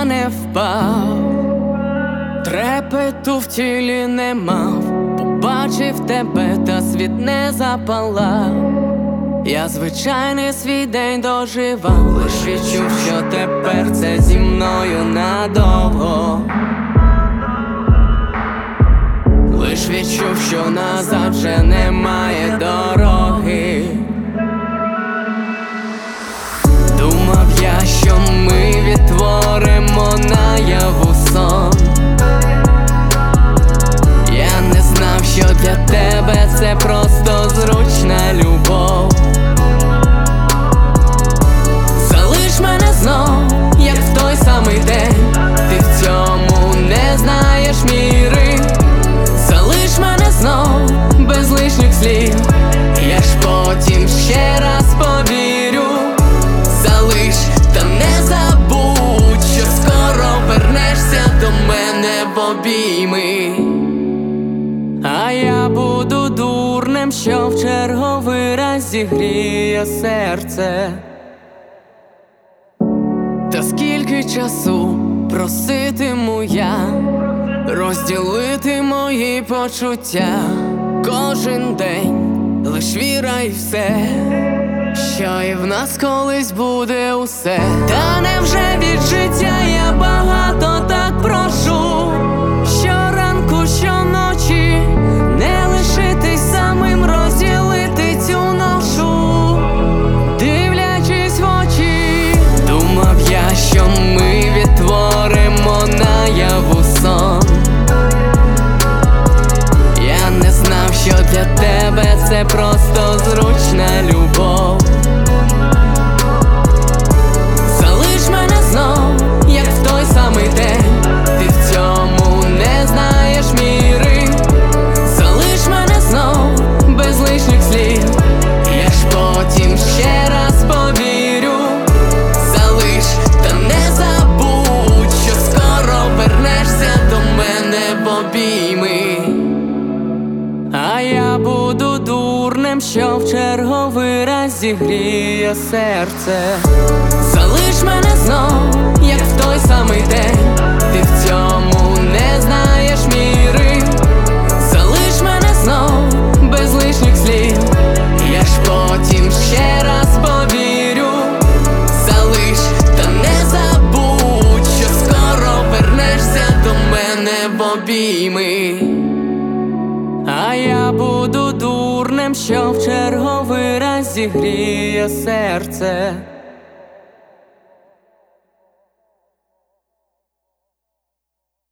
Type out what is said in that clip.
та не впав, трепету в тілі не мав, побачив тебе, та світ не запалав. Я звичайний свій день доживав, лиш відчув, що тепер це зі мною надовго. Лиш відчув, що назад вже немає дороги. Думав я, що ми відтворимо наяву сон. Я не знав, що для тебе це просто зручна любов. Залиш мене знов, як в той самий день, ти в цьому не знаєш міри. Залиш мене знов, без лишніх слів, я ж потім ще раз повірю. Залиш, та не забудь, що скоро вернешся до мене в обійми. А я буду дурнем, що в черговий раз зігріє серце. Та скільки часу проситиму я розділити мої почуття. Кожен день лиш віра і все, що і в нас колись буде усе. Та невже від життя я багато так прошу? Щоранку, щоночі не лишитись самим, розділити цю ношу, дивлячись в очі. Думав я, що ми відтворимо наяву сон. Я не знав, що для тебе це просто зручна любов. Залиш мене знов, як в той самий день, ти в цьому не знаєш міри. Залиш мене знов, без лишніх слів, я ж потім ще раз повірю. Залиш, та не забудь, що скоро вернешся до мене в обійми. А я буду дурнем, що в черговий раз зігріє серце. Залиш мене знов, як в той самий день, ти в цьому не знаєш міри. Залиш мене знов, без лишніх слів, я ж потім ще раз повірю. Залиш, та не забудь, що скоро вернешся до мене в обійми. А я буду дурнем, що в черговий раз зігріє серце.